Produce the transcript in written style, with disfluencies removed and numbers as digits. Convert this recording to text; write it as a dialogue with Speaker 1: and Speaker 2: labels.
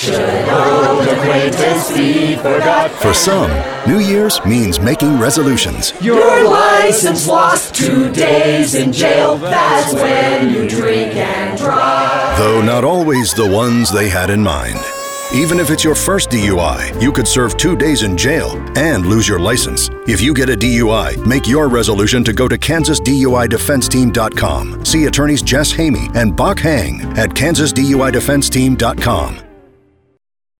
Speaker 1: Should old acquaintance be forgot?
Speaker 2: For some, New Year's means making resolutions.
Speaker 1: Your license lost, 2 days in jail. That's when you drink and drive.
Speaker 2: Though not always the ones they had in mind. Even if it's your first DUI, you could serve 2 days in jail and lose your license. If you get a DUI, make your resolution to go to KansasDUIDefenseTeam.com. See attorneys Jess Hamey and Bach Hang at KansasDUIDefenseTeam.com.